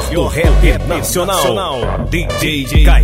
do rap nacional, DJ Kai.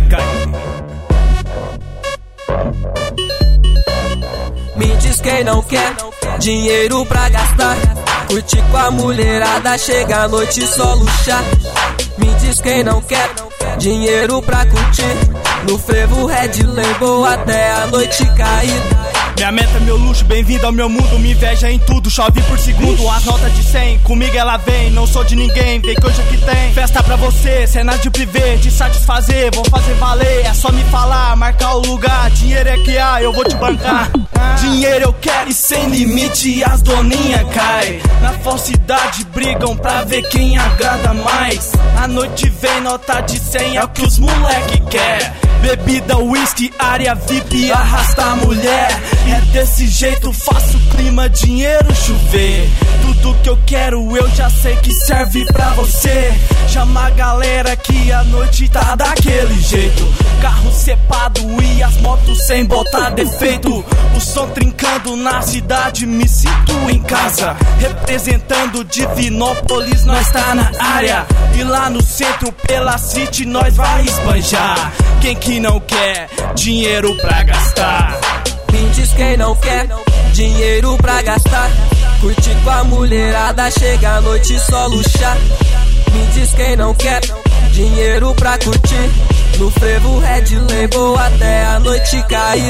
Me diz quem não quer dinheiro pra gastar, curtir com a mulherada, chega à noite só luxar. Me diz quem não quer dinheiro pra curtir, no frevo Red Label até a noite cair. Minha meta é meu luxo, bem-vindo ao meu mundo. Me inveja em tudo, chove por segundo. As notas de 100, comigo ela vem. Não sou de ninguém, vem que hoje aqui tem festa pra você, cena de privê, te satisfazer, vou fazer valer. É só me falar, marcar o lugar. Dinheiro é que há, eu vou te bancar. Dinheiro eu quero e sem limite as doninhas caem. Na falsidade brigam pra ver quem agrada mais. A noite vem, nota de 100 é o que os moleque quer. Bebida, whisky, área VIP, arrasta a mulher. É desse jeito, faço clima, dinheiro chover. Tudo que eu quero eu já sei que serve pra você. Chama a galera que a noite tá daquele jeito. Carro cepado e as motos sem botar defeito. O som trincando na cidade, me sinto em casa. Representando Divinópolis, nós tá na área. E lá no centro, pela City, nós vai esbanjar. Quem que não quer dinheiro pra gastar? Me diz quem não quer dinheiro pra gastar, curtir com a mulherada, chega à noite só luxar. Me diz quem não quer dinheiro pra curtir, no frevo Red Label até a noite cair.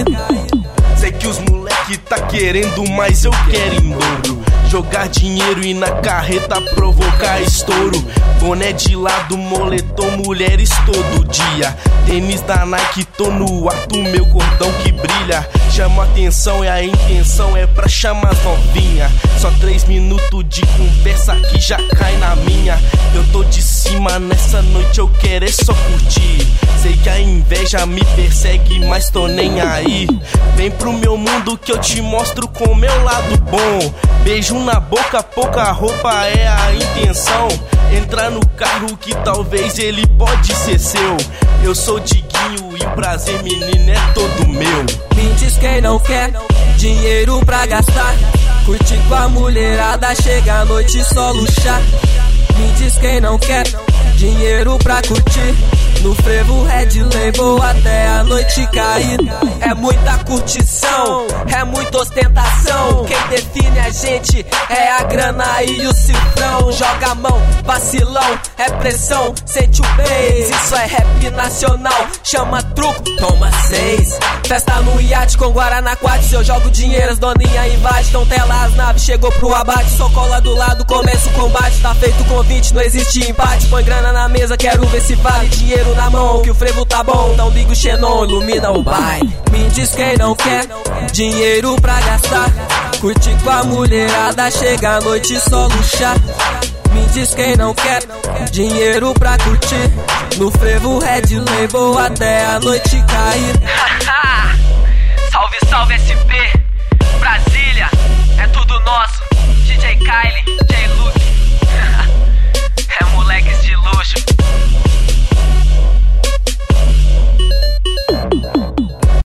Sei que os moleque tá querendo, mas eu quero em dobro. Jogar dinheiro e na carreta provocar estouro. Boné de lado, moletom, mulheres todo dia. Tênis da Nike, tô no ato, meu cordão que brilha. Chama atenção e a intenção é pra chamar as novinha. Só 3 minutos de conversa que já cai na minha. Eu tô de cima, nessa noite eu quero é só curtir. Sei que a inveja me persegue, mas tô nem aí. Vem pro meu mundo que eu te mostro com meu lado bom. Beijo na boca, pouca roupa é a intenção. Entrar no carro que talvez ele pode ser seu. Eu sou Diguinho e o prazer, menino, é todo meu. Me diz quem não quer dinheiro pra gastar, curtir com a mulherada, chega à noite só luxar. Me diz quem não quer dinheiro pra curtir, no frevo Red Label até a noite cair. É muita curtição, é muita ostentação. Quem define a gente é a grana e o cifrão. Joga a mão, vacilão, é pressão, sente o beijo. Isso é rap nacional, chama truco, toma 6. Festa no iate com Guaraná Quad, eu jogo dinheiro, as doninha invade. Então tela as naves, chegou pro abate. Só cola do lado, começa o combate. Tá feito convite, não existe empate. Põe grana na mesa, quero ver se vale. Dinheiro na mão, que o frevo tá bom. Não liga o xenon, ilumina o baile. Me diz quem não quer dinheiro pra gastar, curtir com a mulherada, chega à noite só luxar. Me diz quem não quer dinheiro pra curtir, no frevo Red Label até a noite cair. Salve, salve SP!